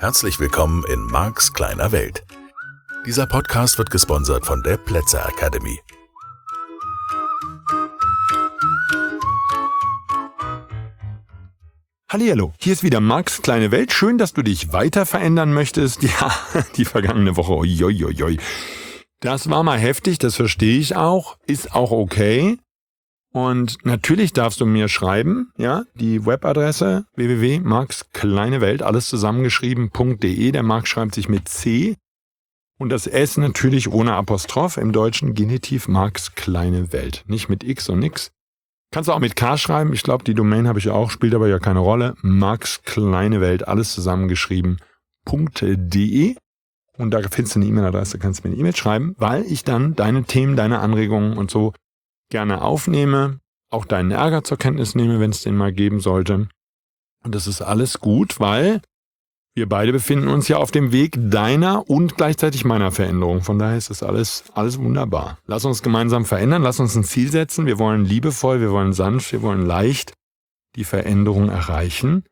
Herzlich willkommen in Marks kleiner Welt. Dieser Podcast wird gesponsert von der Plätzer Academy. Hallihallo, hier ist wieder Marks kleine Welt. Schön, dass du dich weiter verändern möchtest. Ja, die vergangene Woche, oi. Das war mal heftig, das verstehe ich auch, ist auch okay. Und natürlich darfst du mir schreiben, ja, die Webadresse www.markskleinewelt, alles zusammengeschrieben.de. Der Mark schreibt sich mit C und das S natürlich ohne Apostroph, im Deutschen Genitiv Marks kleine Welt, nicht mit X und nix. Kannst du auch mit K schreiben, ich glaube, die Domain habe ich auch, spielt aber ja keine Rolle. Marks kleine Welt, alles zusammengeschrieben.de. Und da findest du eine E-Mail-Adresse, kannst du mir eine E-Mail schreiben, weil ich dann deine Themen, deine Anregungen und so gerne aufnehme, auch deinen Ärger zur Kenntnis nehme, wenn es den mal geben sollte. Und das ist alles gut, weil wir beide befinden uns ja auf dem Weg deiner und gleichzeitig meiner Veränderung. Von daher ist das alles wunderbar. Lass uns gemeinsam verändern, lass uns ein Ziel setzen. Wir wollen liebevoll, wir wollen sanft, wir wollen leicht die Veränderung erreichen,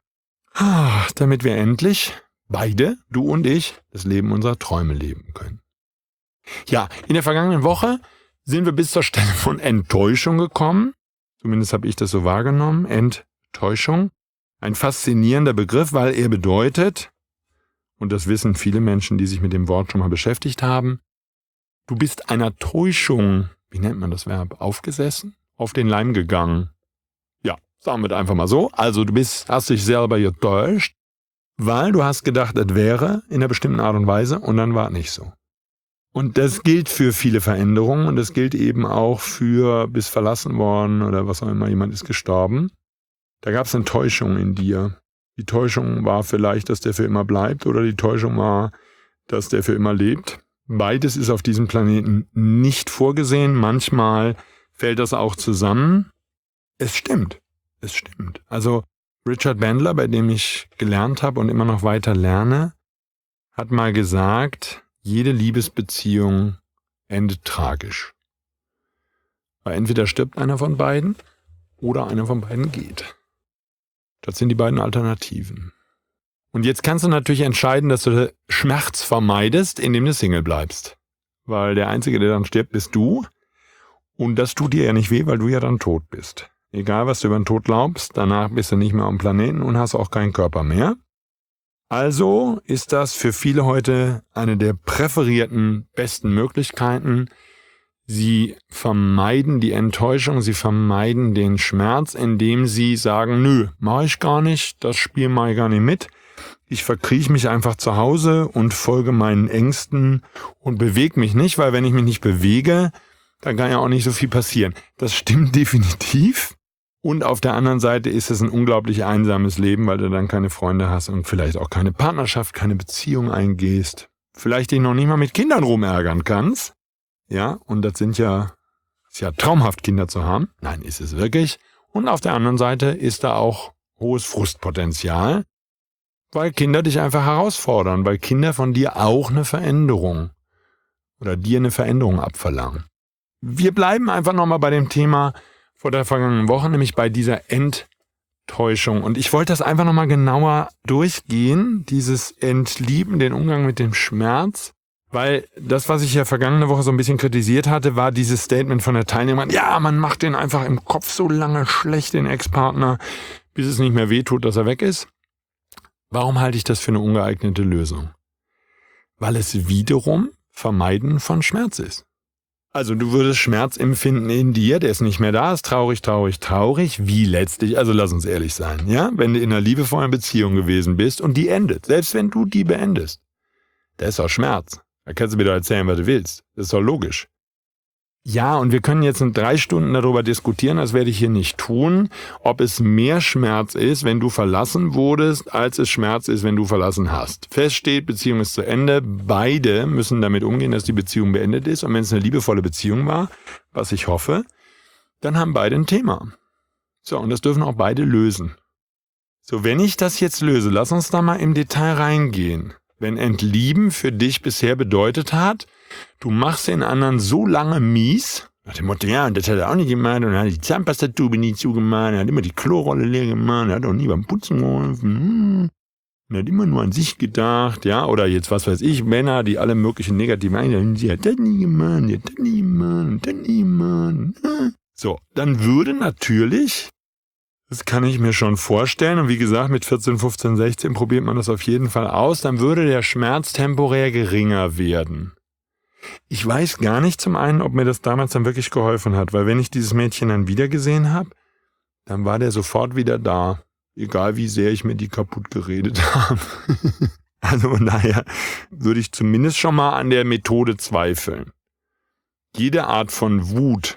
damit wir endlich beide, du und ich, das Leben unserer Träume leben können. Ja, in der vergangenen Woche sind wir bis zur Stelle von Enttäuschung gekommen. Zumindest habe ich das so wahrgenommen. Enttäuschung. Ein faszinierender Begriff, weil er bedeutet, und das wissen viele Menschen, die sich mit dem Wort schon mal beschäftigt haben, du bist einer Täuschung, wie nennt man das Verb, aufgesessen, auf den Leim gegangen. Ja, sagen wir das einfach mal so. Also du hast dich selber getäuscht, weil du hast gedacht, es wäre in einer bestimmten Art und Weise und dann war es nicht so. Und das gilt für viele Veränderungen und das gilt eben auch für bist verlassen worden oder was auch immer, jemand ist gestorben. Da gab es eine Täuschung in dir. Die Täuschung war vielleicht, dass der für immer bleibt oder die Täuschung war, dass der für immer lebt. Beides ist auf diesem Planeten nicht vorgesehen. Manchmal fällt das auch zusammen. Es stimmt. Also Richard Bandler, bei dem ich gelernt habe und immer noch weiter lerne, hat mal gesagt, jede Liebesbeziehung endet tragisch. Weil entweder stirbt einer von beiden oder einer von beiden geht. Das sind die beiden Alternativen. Und jetzt kannst du natürlich entscheiden, dass du Schmerz vermeidest, indem du Single bleibst. Weil der Einzige, der dann stirbt, bist du. Und das tut dir ja nicht weh, weil du ja dann tot bist. Egal, was du über den Tod glaubst, danach bist du nicht mehr am Planeten und hast auch keinen Körper mehr. Also ist das für viele heute eine der präferierten, besten Möglichkeiten. Sie vermeiden die Enttäuschung, sie vermeiden den Schmerz, indem sie sagen, nö, mache ich gar nicht, das Spiel mache ich gar nicht mit. Ich verkrieche mich einfach zu Hause und folge meinen Ängsten und bewege mich nicht, weil wenn ich mich nicht bewege, dann kann ja auch nicht so viel passieren. Das stimmt definitiv. Und auf der anderen Seite ist es ein unglaublich einsames Leben, weil du dann keine Freunde hast und vielleicht auch keine Partnerschaft, keine Beziehung eingehst. Vielleicht dich noch nicht mal mit Kindern rumärgern kannst. Ja, und das ist ja traumhaft, Kinder zu haben. Nein, ist es wirklich. Und auf der anderen Seite ist da auch hohes Frustpotenzial, weil Kinder dich einfach herausfordern, weil Kinder von dir auch eine Veränderung oder dir eine Veränderung abverlangen. Wir bleiben einfach nochmal bei dem Thema vor der vergangenen Woche, nämlich bei dieser Enttäuschung. Und ich wollte das einfach nochmal genauer durchgehen, dieses Entlieben, den Umgang mit dem Schmerz, weil das, was ich ja vergangene Woche so ein bisschen kritisiert hatte, war dieses Statement von der Teilnehmerin, ja, man macht den einfach im Kopf so lange schlecht, den Ex-Partner, bis es nicht mehr wehtut, dass er weg ist. Warum halte ich das für eine ungeeignete Lösung? Weil es wiederum Vermeiden von Schmerz ist. Also du würdest Schmerz empfinden in dir, der ist nicht mehr da, ist traurig, wie letztlich, also lass uns ehrlich sein, ja? Wenn du in einer liebevollen Beziehung gewesen bist und die endet, selbst wenn du die beendest, da ist auch Schmerz. Da kannst du mir doch erzählen, was du willst. Das ist doch logisch. Ja, und wir können jetzt in 3 Stunden darüber diskutieren, das werde ich hier nicht tun, ob es mehr Schmerz ist, wenn du verlassen wurdest, als es Schmerz ist, wenn du verlassen hast. Fest steht, Beziehung ist zu Ende. Beide müssen damit umgehen, dass die Beziehung beendet ist. Und wenn es eine liebevolle Beziehung war, was ich hoffe, dann haben beide ein Thema. So, und das dürfen auch beide lösen. So, wenn ich das jetzt löse, lass uns da mal im Detail reingehen. Wenn Entlieben für dich bisher bedeutet hat, du machst den anderen so lange mies, nach dem Motto, ja, und das hat er auch nicht gemacht, und er hat die Zahnpastatube nie zugemacht, er hat immer die Klorolle leer gemacht, er hat auch nie beim Putzen geholfen. und hat immer nur an sich gedacht, ja, oder jetzt, was weiß ich, Männer, die alle möglichen negativen Einstellungen, sie hat das nie gemacht, die hat das nie gemacht, das nie gemacht. So, dann würde natürlich, das kann ich mir schon vorstellen, und wie gesagt, mit 14, 15, 16 probiert man das auf jeden Fall aus, dann würde der Schmerz temporär geringer werden. Ich weiß gar nicht zum einen, ob mir das damals dann wirklich geholfen hat, weil wenn ich dieses Mädchen dann wieder gesehen habe, dann war der sofort wieder da. Egal wie sehr ich mir die kaputt geredet habe. Also von daher würde ich zumindest schon mal an der Methode zweifeln. Jede Art von Wut,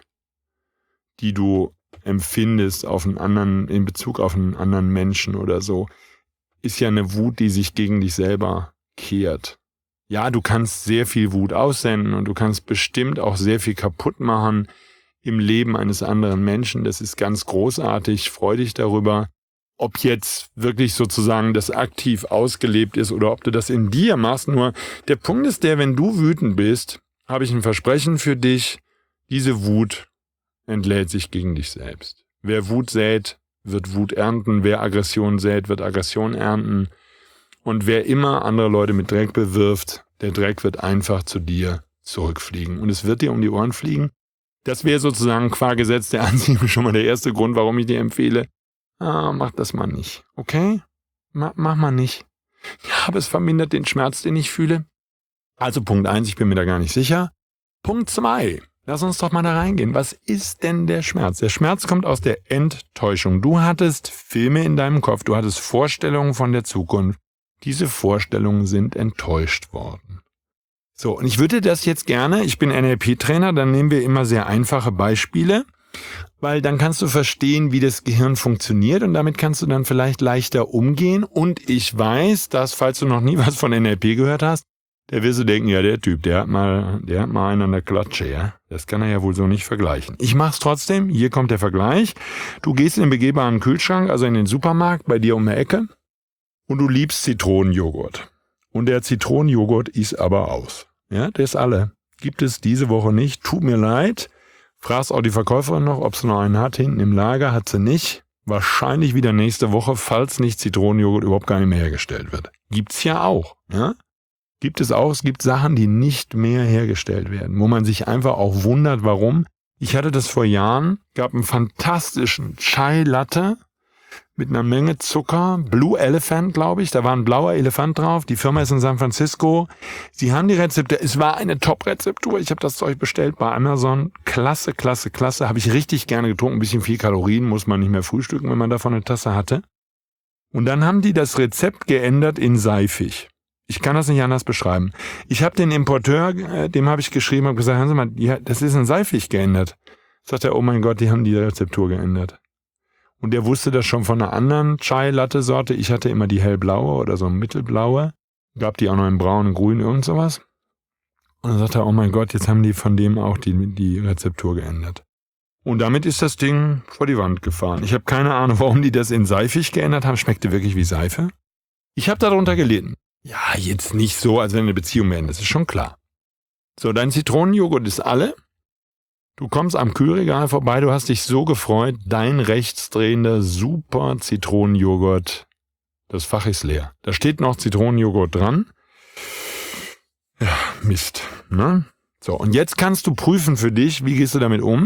die du empfindest auf einen anderen, in Bezug auf einen anderen Menschen oder so, ist ja eine Wut, die sich gegen dich selber kehrt. Ja, du kannst sehr viel Wut aussenden und du kannst bestimmt auch sehr viel kaputt machen im Leben eines anderen Menschen. Das ist ganz großartig, freu dich darüber. Ob jetzt wirklich sozusagen das aktiv ausgelebt ist oder ob du das in dir machst. Nur der Punkt ist der, wenn du wütend bist, habe ich ein Versprechen für dich, diese Wut entlädt sich gegen dich selbst. Wer Wut sät, wird Wut ernten. Wer Aggression sät, wird Aggression ernten. Und wer immer andere Leute mit Dreck bewirft, der Dreck wird einfach zu dir zurückfliegen. Und es wird dir um die Ohren fliegen. Das wäre sozusagen qua Gesetz der Anziehung schon mal der erste Grund, warum ich dir empfehle, mach das mal nicht, okay? Mach mal nicht. Ja, aber es vermindert den Schmerz, den ich fühle. Also Punkt 1, ich bin mir da gar nicht sicher. Punkt 2, lass uns doch mal da reingehen. Was ist denn der Schmerz? Der Schmerz kommt aus der Enttäuschung. Du hattest Filme in deinem Kopf, du hattest Vorstellungen von der Zukunft. Diese Vorstellungen sind enttäuscht worden. So, und ich würde das jetzt gerne, ich bin NLP-Trainer, dann nehmen wir immer sehr einfache Beispiele, weil dann kannst du verstehen, wie das Gehirn funktioniert und damit kannst du dann vielleicht leichter umgehen. Und ich weiß, dass, falls du noch nie was von NLP gehört hast, der wirst du denken, ja, der Typ, der hat mal einen an der Klatsche, ja. Das kann er ja wohl so nicht vergleichen. Ich mach's trotzdem, hier kommt der Vergleich. Du gehst in den begehbaren Kühlschrank, also in den Supermarkt, bei dir um die Ecke und du liebst Zitronenjoghurt. Und der Zitronenjoghurt ist aber aus. Ja, der ist alle. Gibt es diese Woche nicht. Tut mir leid. Fragst auch die Verkäuferin noch, ob sie noch einen hat. Hinten im Lager hat sie nicht. Wahrscheinlich wieder nächste Woche, falls nicht Zitronenjoghurt überhaupt gar nicht mehr hergestellt wird. Gibt's ja auch. Ja? Gibt es auch. Es gibt Sachen, die nicht mehr hergestellt werden, wo man sich einfach auch wundert, warum. Ich hatte das vor Jahren, gab einen fantastischen Chai Latte mit einer Menge Zucker, Blue Elephant, glaube ich, da war ein blauer Elefant drauf, die Firma ist in San Francisco, sie haben die Rezepte, es war eine Top-Rezeptur, ich habe das Zeug bestellt bei Amazon, klasse, klasse, klasse, habe ich richtig gerne getrunken, ein bisschen viel Kalorien, muss man nicht mehr frühstücken, wenn man davon eine Tasse hatte. Und dann haben die das Rezept geändert in seifig. Ich kann das nicht anders beschreiben. Ich habe den Importeur, dem habe ich geschrieben, habe gesagt, hören Sie mal, ja, das ist in seifig geändert. Sagt er, oh mein Gott, die haben die Rezeptur geändert. Und der wusste das schon von einer anderen Chai-Latte-Sorte. Ich hatte immer die hellblaue oder so mittelblaue. Gab die auch noch in braun, grün, irgend sowas. Und dann sagte er, oh mein Gott, jetzt haben die von dem auch die Rezeptur geändert. Und damit ist das Ding vor die Wand gefahren. Ich habe keine Ahnung, warum die das in seifig geändert haben. Schmeckte wirklich wie Seife. Ich habe darunter gelitten. Ja, jetzt nicht so, als wenn eine Beziehung beendet. Das ist schon klar. So, dein Zitronenjoghurt ist alle. Du kommst am Kühlregal vorbei, du hast dich so gefreut, dein rechtsdrehender super Zitronenjoghurt, das Fach ist leer. Da steht noch Zitronenjoghurt dran. Ja, Mist, ne? So, und jetzt kannst du prüfen für dich, wie gehst du damit um?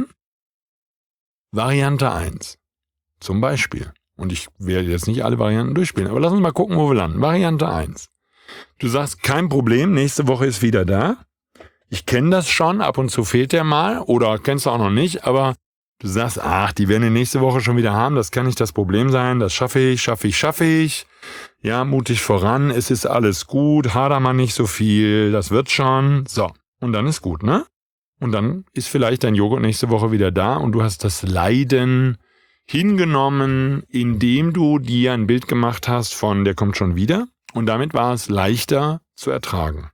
Variante 1, zum Beispiel. Und ich werde jetzt nicht alle Varianten durchspielen, aber lass uns mal gucken, wo wir landen. Variante 1. Du sagst, kein Problem, nächste Woche ist wieder da. Ich kenne das schon, ab und zu fehlt der mal oder kennst du auch noch nicht, aber du sagst, ach, die werden die nächste Woche schon wieder haben, das kann nicht das Problem sein, das schaffe ich. Ja, mutig voran, es ist alles gut, hader mal nicht so viel, das wird schon. So, und dann ist gut, ne? Und dann ist vielleicht dein Joghurt nächste Woche wieder da und du hast das Leiden hingenommen, indem du dir ein Bild gemacht hast von, der kommt schon wieder und damit war es leichter zu ertragen.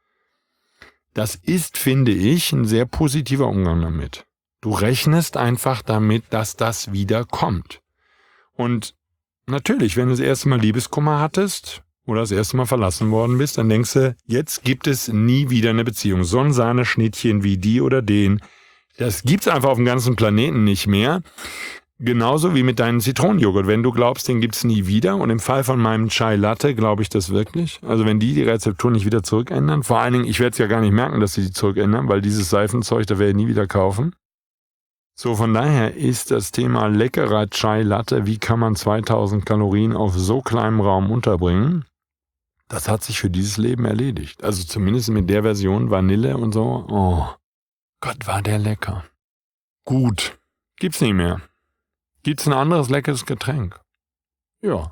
Das ist, finde ich, ein sehr positiver Umgang damit. Du rechnest einfach damit, dass das wieder kommt. Und natürlich, wenn du das erste Mal Liebeskummer hattest oder das erste Mal verlassen worden bist, dann denkst du, jetzt gibt es nie wieder eine Beziehung. So ein Sahneschnittchen wie die oder den, das gibt's einfach auf dem ganzen Planeten nicht mehr. Genauso wie mit deinem Zitronenjoghurt. Wenn du glaubst, den gibt's nie wieder, und im Fall von meinem Chai Latte glaube ich das wirklich. Also wenn die Rezeptur nicht wieder zurückändern, vor allen Dingen, ich werde es ja gar nicht merken, dass sie die zurückändern, weil dieses Seifenzeug, da werde ich nie wieder kaufen. So, von daher ist das Thema leckerer Chai Latte, wie kann man 2000 Kalorien auf so kleinem Raum unterbringen, das hat sich für dieses Leben erledigt. Also zumindest mit der Version Vanille und so. Oh Gott, war der lecker. Gut, gibt's nicht mehr. Gibt's ein anderes leckeres Getränk? Ja.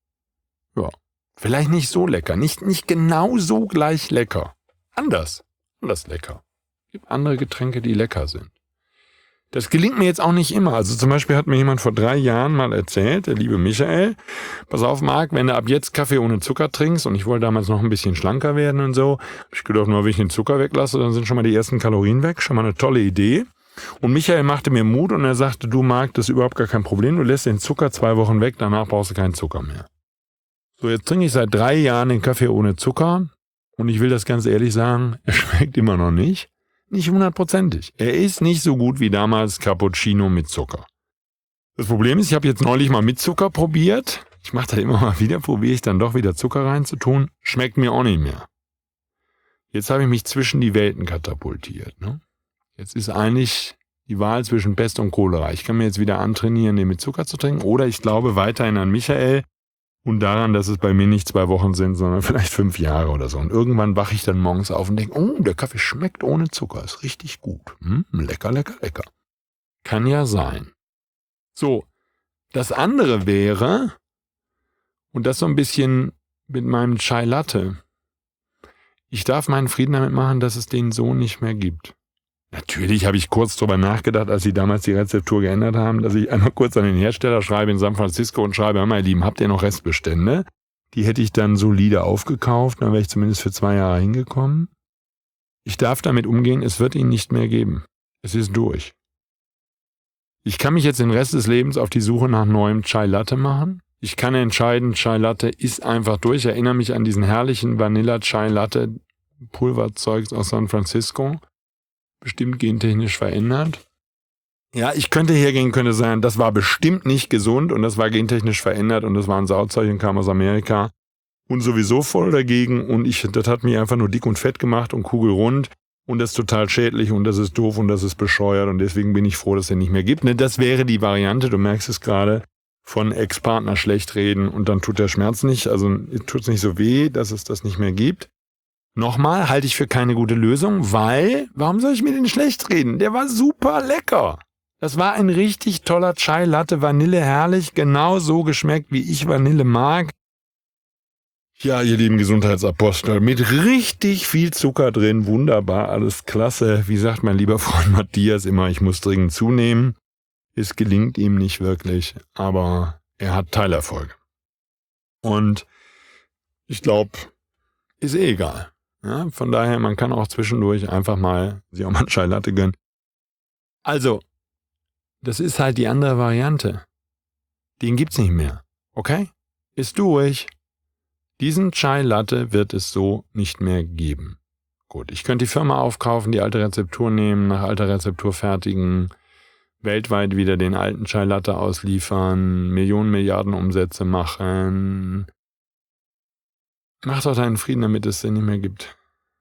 Vielleicht nicht so lecker, nicht genau so gleich lecker. Anders lecker. Gibt andere Getränke, die lecker sind. Das gelingt mir jetzt auch nicht immer. Also zum Beispiel hat mir jemand vor 3 Jahren mal erzählt, der liebe Michael, pass auf Marc, wenn du ab jetzt Kaffee ohne Zucker trinkst, und ich wollte damals noch ein bisschen schlanker werden und so, hab ich gedacht, nur wenn ich den Zucker weglasse, dann sind schon mal die ersten Kalorien weg, schon mal eine tolle Idee. Und Michael machte mir Mut und er sagte, du Marc, das ist überhaupt gar kein Problem, du lässt den Zucker 2 Wochen weg, danach brauchst du keinen Zucker mehr. So, jetzt trinke ich seit 3 Jahren den Kaffee ohne Zucker und ich will das ganz ehrlich sagen, er schmeckt immer noch nicht. Nicht 100%. Er ist nicht so gut wie damals Cappuccino mit Zucker. Das Problem ist, ich habe jetzt neulich mal mit Zucker probiert. Ich mache das immer mal wieder, probiere ich dann doch wieder Zucker reinzutun. Schmeckt mir auch nicht mehr. Jetzt habe ich mich zwischen die Welten katapultiert. Ne? Jetzt ist eigentlich die Wahl zwischen Pest und Cholera. Ich kann mir jetzt wieder antrainieren, den mit Zucker zu trinken. Oder ich glaube weiterhin an Michael und daran, dass es bei mir nicht 2 Wochen sind, sondern vielleicht 5 Jahre oder so. Und irgendwann wache ich dann morgens auf und denke, oh, der Kaffee schmeckt ohne Zucker. Ist richtig gut. Lecker, lecker, lecker. Kann ja sein. So, das andere wäre, und das so ein bisschen mit meinem Chai Latte, ich darf meinen Frieden damit machen, dass es den so nicht mehr gibt. Natürlich habe ich kurz drüber nachgedacht, als sie damals die Rezeptur geändert haben, dass ich einmal kurz an den Hersteller schreibe in San Francisco und schreibe, meine Lieben, habt ihr noch Restbestände? Die hätte ich dann solide aufgekauft, dann wäre ich zumindest für 2 Jahre hingekommen. Ich darf damit umgehen, es wird ihn nicht mehr geben. Es ist durch. Ich kann mich jetzt den Rest des Lebens auf die Suche nach neuem Chai Latte machen. Ich kann entscheiden, Chai Latte ist einfach durch. Ich erinnere mich an diesen herrlichen Vanilla Chai Latte Pulverzeugs aus San Francisco. Bestimmt gentechnisch verändert. Ja, ich könnte hergehen, könnte sagen, das war bestimmt nicht gesund und das war gentechnisch verändert und das war ein Sauzeug und kam aus Amerika und sowieso voll dagegen und das hat mich einfach nur dick und fett gemacht und kugelrund und das ist total schädlich und das ist doof und das ist bescheuert und deswegen bin ich froh, dass es den nicht mehr gibt. Ne, das wäre die Variante, du merkst es gerade, von Ex-Partner schlecht reden und dann tut der Schmerz nicht, also tut es nicht so weh, dass es das nicht mehr gibt. Nochmal, halte ich für keine gute Lösung, weil, warum soll ich mir den schlecht reden? Der war super lecker. Das war ein richtig toller Chai Latte, Vanille, herrlich, genau so geschmeckt, wie ich Vanille mag. Ja, ihr lieben Gesundheitsapostel, mit richtig viel Zucker drin, wunderbar, alles klasse. Wie sagt mein lieber Freund Matthias immer, ich muss dringend zunehmen. Es gelingt ihm nicht wirklich, aber er hat Teilerfolge. Und ich glaube, ist egal. Ja, von daher, man kann auch zwischendurch einfach mal sich auch mal einen Chai Latte gönnen. Also, das ist halt die andere Variante. Den gibt's nicht mehr. Okay? Ist durch. Diesen Chai Latte wird es so nicht mehr geben. Gut, ich könnte die Firma aufkaufen, die alte Rezeptur nehmen, nach alter Rezeptur fertigen, weltweit wieder den alten Chai Latte ausliefern, Millionen, Milliarden Umsätze machen. Mach doch deinen Frieden, damit es den nicht mehr gibt.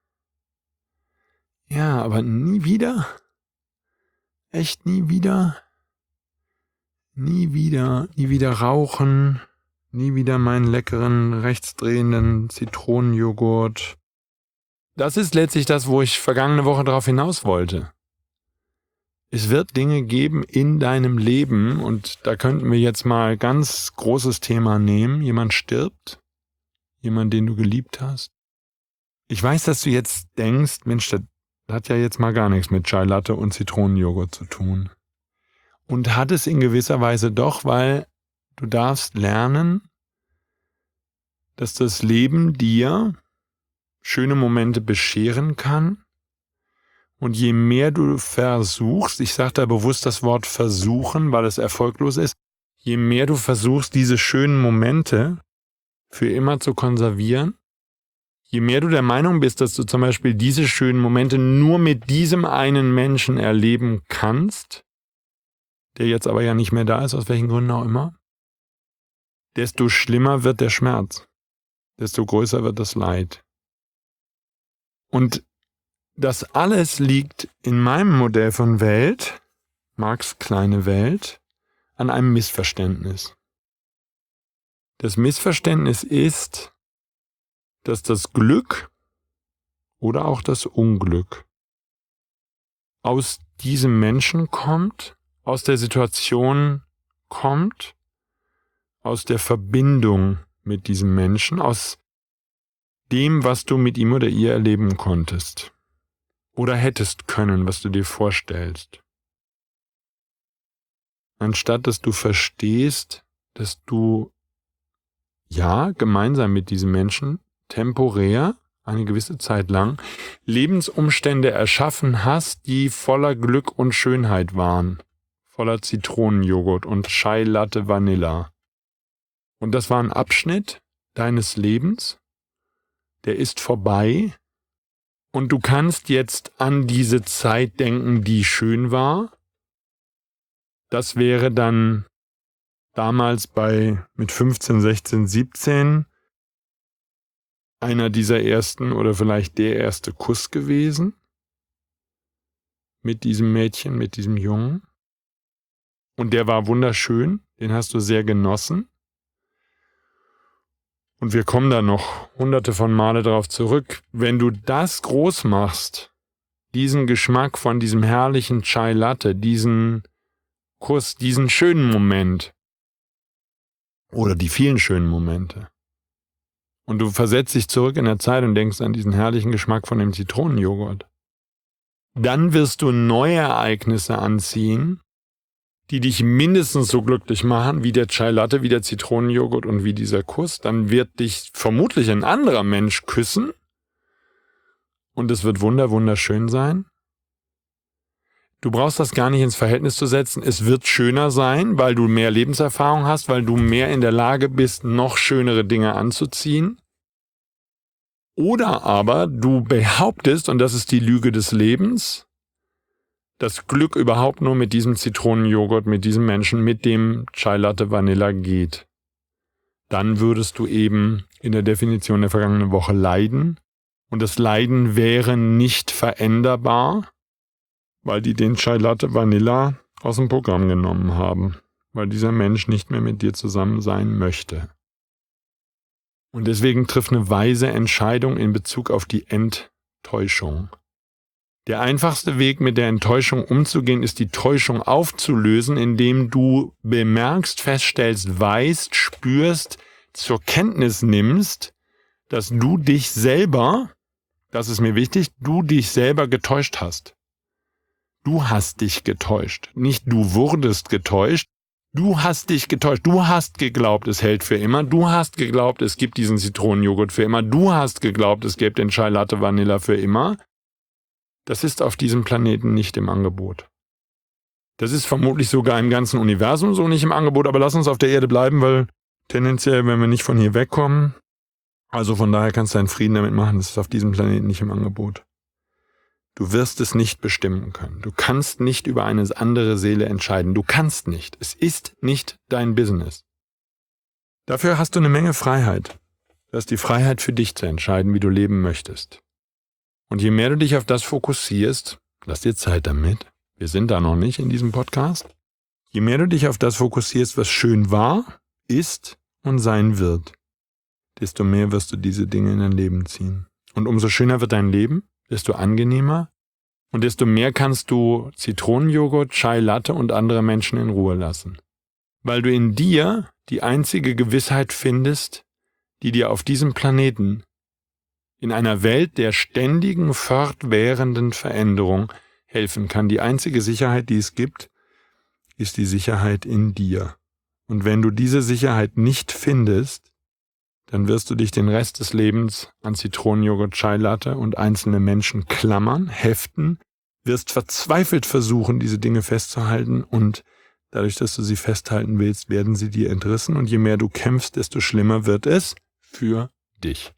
Ja, aber nie wieder? Echt nie wieder? Nie wieder rauchen, nie wieder meinen leckeren, rechtsdrehenden Zitronenjoghurt. Das ist letztlich das, wo ich vergangene Woche darauf hinaus wollte. Es wird Dinge geben in deinem Leben, und da könnten wir jetzt mal ganz großes Thema nehmen. Jemand stirbt. Jemand, den du geliebt hast. Ich weiß, dass du jetzt denkst, Mensch, das hat ja jetzt mal gar nichts mit Chai Latte und Zitronenjoghurt zu tun. Und hat es in gewisser Weise doch, weil du darfst lernen, dass das Leben dir schöne Momente bescheren kann. Und je mehr du versuchst, ich sage da bewusst das Wort versuchen, weil es erfolglos ist, je mehr du versuchst, diese schönen Momente für immer zu konservieren, je mehr du der Meinung bist, dass du zum Beispiel diese schönen Momente nur mit diesem einen Menschen erleben kannst, der jetzt aber ja nicht mehr da ist, aus welchen Gründen auch immer, desto schlimmer wird der Schmerz, desto größer wird das Leid. Und das alles liegt in meinem Modell von Welt, Marx' kleine Welt, an einem Missverständnis. Das Missverständnis ist, dass das Glück oder auch das Unglück aus diesem Menschen kommt, aus der Situation kommt, aus der Verbindung mit diesem Menschen, aus dem, was du mit ihm oder ihr erleben konntest oder hättest können, was du dir vorstellst. Anstatt dass du verstehst, dass du gemeinsam mit diesem Menschen temporär, eine gewisse Zeit lang, Lebensumstände erschaffen hast, die voller Glück und Schönheit waren, voller Zitronenjoghurt und Chai Latte Vanilla. Und das war ein Abschnitt deines Lebens, der ist vorbei und du kannst jetzt an diese Zeit denken, die schön war. Das wäre dann damals mit 15, 16, 17 einer dieser ersten oder vielleicht der erste Kuss gewesen mit diesem Mädchen, mit diesem Jungen. Und der war wunderschön, den hast du sehr genossen. Und wir kommen da noch hunderte von Male darauf zurück. Wenn du das groß machst, diesen Geschmack von diesem herrlichen Chai Latte, diesen Kuss, diesen schönen Moment oder die vielen schönen Momente, und du versetzt dich zurück in der Zeit und denkst an diesen herrlichen Geschmack von dem Zitronenjoghurt, dann wirst du neue Ereignisse anziehen, die dich mindestens so glücklich machen wie der Chai Latte, wie der Zitronenjoghurt und wie dieser Kuss. Dann wird dich vermutlich ein anderer Mensch küssen und es wird wunderschön sein. Du brauchst das gar nicht ins Verhältnis zu setzen. Es wird schöner sein, weil du mehr Lebenserfahrung hast, weil du mehr in der Lage bist, noch schönere Dinge anzuziehen. Oder aber du behauptest, und das ist die Lüge des Lebens, dass Glück überhaupt nur mit diesem Zitronenjoghurt, mit diesem Menschen, mit dem Chai Latte Vanilla geht. Dann würdest du eben in der Definition der vergangenen Woche leiden. Und das Leiden wäre nicht veränderbar, weil die den Chai Latte Vanilla aus dem Programm genommen haben, weil dieser Mensch nicht mehr mit dir zusammen sein möchte. Und deswegen triff eine weise Entscheidung in Bezug auf die Enttäuschung. Der einfachste Weg, mit der Enttäuschung umzugehen, ist die Täuschung aufzulösen, indem du bemerkst, feststellst, weißt, spürst, zur Kenntnis nimmst, dass du dich selber, das ist mir wichtig, du dich selber getäuscht hast. Du hast dich getäuscht. Nicht du wurdest getäuscht. Du hast dich getäuscht. Du hast geglaubt, es hält für immer. Du hast geglaubt, es gibt diesen Zitronenjoghurt für immer. Du hast geglaubt, es gäbe den Chai Latte Vanilla für immer. Das ist auf diesem Planeten nicht im Angebot. Das ist vermutlich sogar im ganzen Universum so nicht im Angebot, aber lass uns auf der Erde bleiben, weil tendenziell, wenn wir nicht von hier wegkommen, also von daher kannst du einen Frieden damit machen, das ist auf diesem Planeten nicht im Angebot. Du wirst es nicht bestimmen können. Du kannst nicht über eine andere Seele entscheiden. Du kannst nicht. Es ist nicht dein Business. Dafür hast du eine Menge Freiheit. Du hast die Freiheit für dich zu entscheiden, wie du leben möchtest. Und je mehr du dich auf das fokussierst, lass dir Zeit damit, wir sind da noch nicht in diesem Podcast, je mehr du dich auf das fokussierst, was schön war, ist und sein wird, desto mehr wirst du diese Dinge in dein Leben ziehen. Und umso schöner wird dein Leben, desto angenehmer und desto mehr kannst du Zitronenjoghurt, Chai Latte und andere Menschen in Ruhe lassen. Weil du in dir die einzige Gewissheit findest, die dir auf diesem Planeten in einer Welt der ständigen, fortwährenden Veränderung helfen kann. Die einzige Sicherheit, die es gibt, ist die Sicherheit in dir. Und wenn du diese Sicherheit nicht findest, dann wirst du dich den Rest des Lebens an Zitronenjoghurt, Chai Latte und einzelne Menschen klammern, heften, wirst verzweifelt versuchen, diese Dinge festzuhalten und dadurch, dass du sie festhalten willst, werden sie dir entrissen und je mehr du kämpfst, desto schlimmer wird es für dich.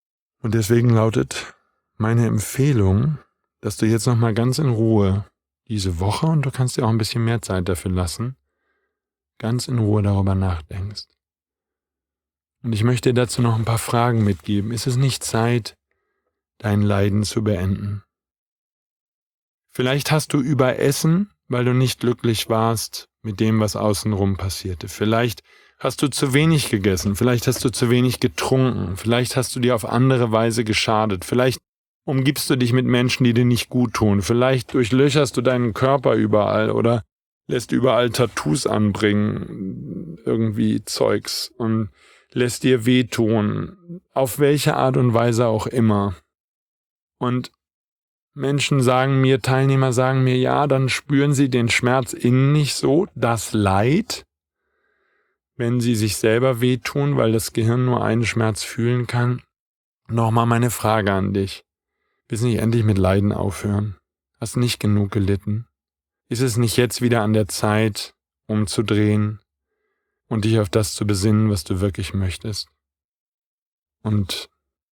Und deswegen lautet meine Empfehlung, dass du jetzt nochmal ganz in Ruhe diese Woche, und du kannst dir auch ein bisschen mehr Zeit dafür lassen, ganz in Ruhe darüber nachdenkst. Und ich möchte dir dazu noch ein paar Fragen mitgeben. Ist es nicht Zeit, dein Leiden zu beenden? Vielleicht hast du überessen, weil du nicht glücklich warst mit dem, was außenrum passierte. Vielleicht hast du zu wenig gegessen, vielleicht hast du zu wenig getrunken, vielleicht hast du dir auf andere Weise geschadet, vielleicht umgibst du dich mit Menschen, die dir nicht gut tun, vielleicht durchlöcherst du deinen Körper überall oder lässt überall Tattoos anbringen, irgendwie Zeugs, und lässt dir wehtun, auf welche Art und Weise auch immer. Und Menschen sagen mir, Teilnehmer sagen mir, ja, dann spüren sie den Schmerz innen nicht so, das Leid, wenn sie sich selber wehtun, weil das Gehirn nur einen Schmerz fühlen kann. Nochmal meine Frage an dich. Willst du nicht endlich mit Leiden aufhören? Hast nicht genug gelitten? Ist es nicht jetzt wieder an der Zeit, umzudrehen und dich auf das zu besinnen, was du wirklich möchtest? Und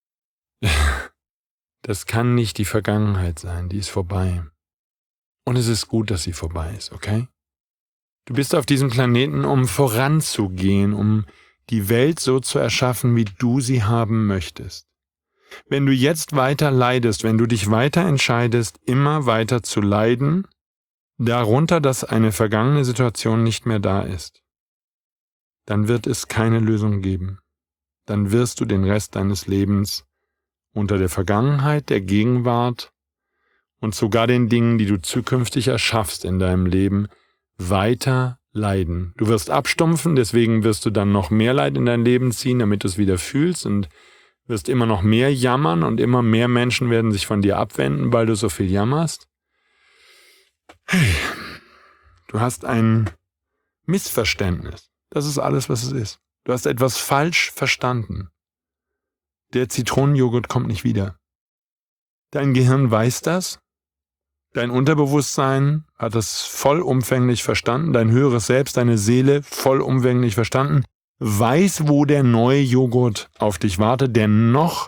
das kann nicht die Vergangenheit sein, die ist vorbei. Und es ist gut, dass sie vorbei ist, okay? Du bist auf diesem Planeten, um voranzugehen, um die Welt so zu erschaffen, wie du sie haben möchtest. Wenn du jetzt weiter leidest, wenn du dich weiter entscheidest, immer weiter zu leiden, darunter, dass eine vergangene Situation nicht mehr da ist, dann wird es keine Lösung geben. Dann wirst du den Rest deines Lebens unter der Vergangenheit, der Gegenwart und sogar den Dingen, die du zukünftig erschaffst in deinem Leben, weiter leiden. Du wirst abstumpfen, deswegen wirst du dann noch mehr Leid in dein Leben ziehen, damit du es wieder fühlst, und wirst immer noch mehr jammern und immer mehr Menschen werden sich von dir abwenden, weil du so viel jammerst. Hey, du hast ein Missverständnis. Das ist alles, was es ist. Du hast etwas falsch verstanden. Der Zitronenjoghurt kommt nicht wieder. Dein Gehirn weiß das. Dein Unterbewusstsein hat das vollumfänglich verstanden. Dein höheres Selbst, deine Seele vollumfänglich verstanden. Weiß, wo der neue Joghurt auf dich wartet, der noch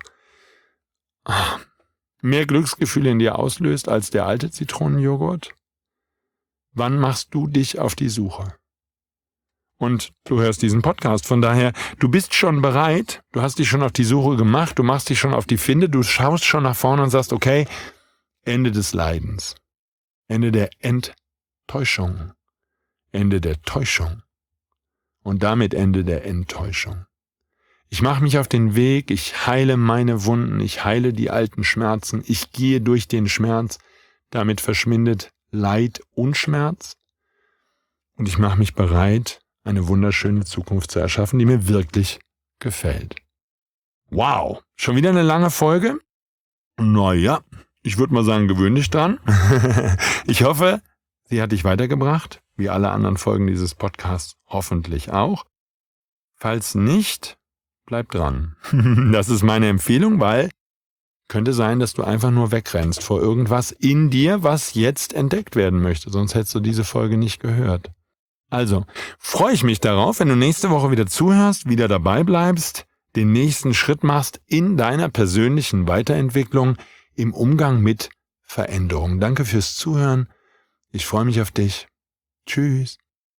mehr Glücksgefühle in dir auslöst als der alte Zitronenjoghurt. Wann machst du dich auf die Suche? Und du hörst diesen Podcast, von daher, du bist schon bereit, du hast dich schon auf die Suche gemacht, du machst dich schon auf die Finde, du schaust schon nach vorne und sagst, okay, Ende des Leidens, Ende der Enttäuschung, Ende der Täuschung und damit Ende der Enttäuschung. Ich mache mich auf den Weg, ich heile meine Wunden, ich heile die alten Schmerzen, ich gehe durch den Schmerz, damit verschwindet Leid und Schmerz, und ich mache mich bereit, eine wunderschöne Zukunft zu erschaffen, die mir wirklich gefällt. Wow, schon wieder eine lange Folge? Naja, ich würde mal sagen, gewöhn dich dran. Ich hoffe, sie hat dich weitergebracht, wie alle anderen Folgen dieses Podcasts hoffentlich auch. Falls nicht, bleib dran. Das ist meine Empfehlung, weil könnte sein, dass du einfach nur wegrennst vor irgendwas in dir, was jetzt entdeckt werden möchte. Sonst hättest du diese Folge nicht gehört. Also, freue ich mich darauf, wenn du nächste Woche wieder zuhörst, wieder dabei bleibst, den nächsten Schritt machst in deiner persönlichen Weiterentwicklung im Umgang mit Veränderung. Danke fürs Zuhören. Ich freue mich auf dich. Tschüss.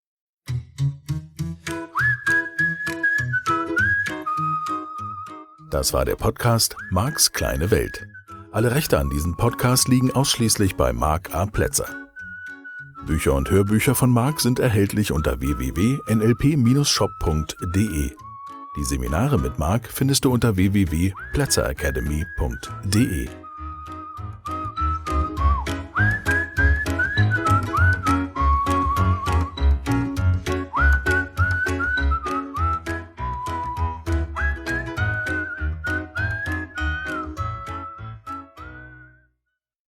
Das war der Podcast Marks kleine Welt. Alle Rechte an diesem Podcast liegen ausschließlich bei Mark A. Plätzer. Bücher und Hörbücher von Mark sind erhältlich unter www.nlp-shop.de. Die Seminare mit Mark findest du unter www.plätzeracademy.de.